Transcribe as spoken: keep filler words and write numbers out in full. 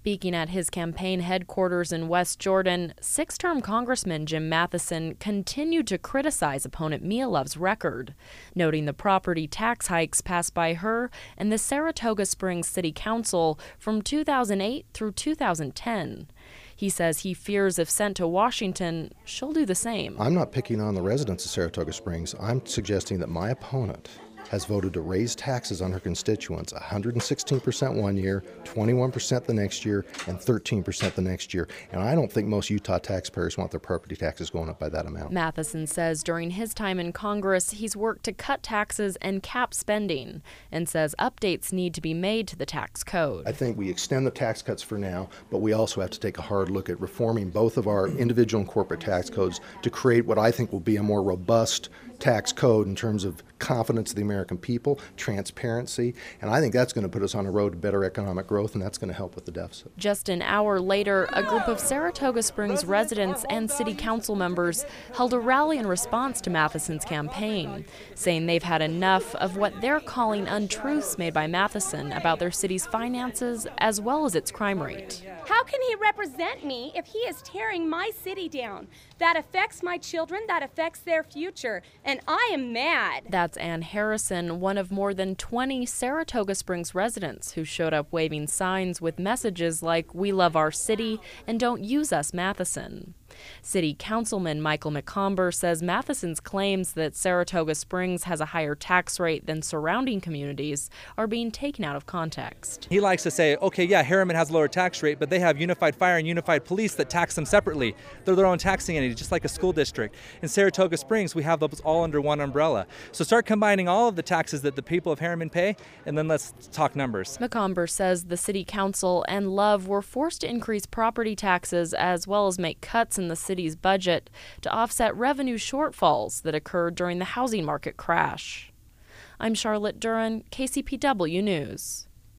Speaking at his campaign headquarters in West Jordan, six-term Congressman Jim Matheson continued to criticize opponent Mia Love's record, noting the property tax hikes passed by her and the Saratoga Springs City Council from two thousand eight through two thousand ten. He says he fears if sent to Washington, she'll do the same. I'm not picking on the residents of Saratoga Springs. I'm suggesting that my opponent has voted to raise taxes on her constituents one hundred sixteen percent one year, twenty-one percent the next year, and thirteen percent the next year. And I don't think most Utah taxpayers want their property taxes going up by that amount. Matheson says during his time in Congress, he's worked to cut taxes and cap spending, and says updates need to be made to the tax code. I think we extend the tax cuts for now, but we also have to take a hard look at reforming both of our individual and corporate tax codes to create what I think will be a more robust tax code in terms of confidence of the American people, transparency, and I think that's going to put us on a road to better economic growth, and that's going to help with the deficit. Just an hour later, a group of Saratoga Springs residents and city council members held a rally in response to Matheson's campaign, saying they've had enough of what they're calling untruths made by Matheson about their city's finances as well as its crime rate. How can he represent me if he is tearing my city down? That affects my children, that affects their future, and I am mad. That's Ann Harrison, one of more than twenty Saratoga Springs residents who showed up waving signs with messages like, "We love our city," and "Don't use us, Matheson." City Councilman Michael McComber says Matheson's claims that Saratoga Springs has a higher tax rate than surrounding communities are being taken out of context. He likes to say, okay, yeah, Harriman has a lower tax rate, but they have unified fire and unified police that tax them separately. They're their own taxing entity, just like a school district. In Saratoga Springs, we have those all under one umbrella. So start combining all of the taxes that the people of Harriman pay, and then let's talk numbers. McComber says the City Council and Love were forced to increase property taxes as well as make cuts in the city's budget to offset revenue shortfalls that occurred during the housing market crash. I'm Charlotte Duran, K C P W News.